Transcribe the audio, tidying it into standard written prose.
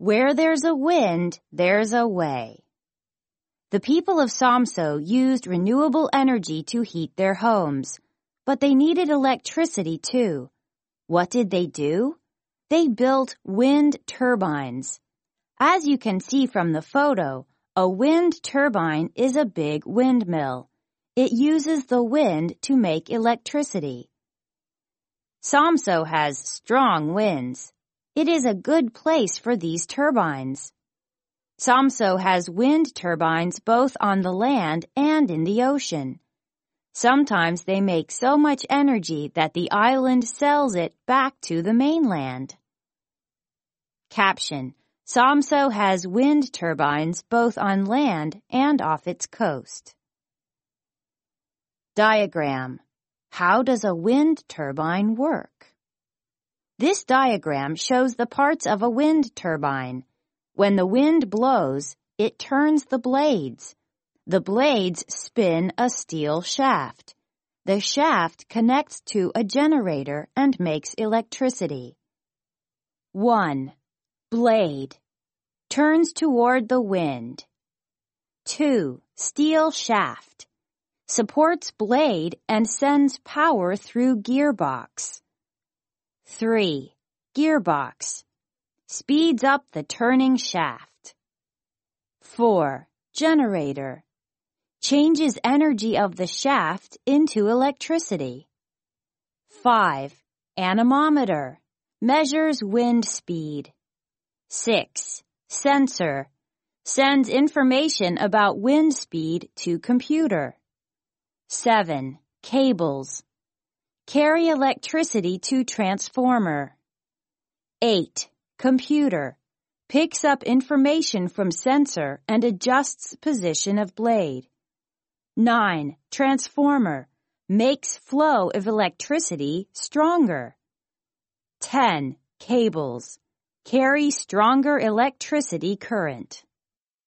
Where there's a wind, there's a way. The people of Samso used renewable energy to heat their homes, but they needed electricity too. What did they do? They built wind turbines. As you can see from the photo, a wind turbine is a big windmill. It uses the wind to make electricity. Samso has strong winds. It is a good place for these turbines. Samso has wind turbines both on the land and in the ocean. Sometimes they make so much energy that the island sells it back to the mainland. Caption: Samso has wind turbines both on land and off its coast. Diagram: How does a wind turbine work? This diagram shows the parts of a wind turbine. When the wind blows, it turns the blades. The blades spin a steel shaft. The shaft connects to a generator and makes electricity. 1. Blade. Turns toward the wind. 2. Steel shaft. Supports blade and sends power through gearbox. 3. Gearbox. Speeds up the turning shaft. 4. Generator. Changes energy of the shaft into electricity. 5. Anemometer. Measures wind speed. 6. Sensor. Sends information about wind speed to computer. 7. Cables. Carry electricity to transformer. 8. Computer. Picks up information from sensor and adjusts position of blade. 9. Transformer. Makes flow of electricity stronger. 10. Cables. Carry stronger electricity current.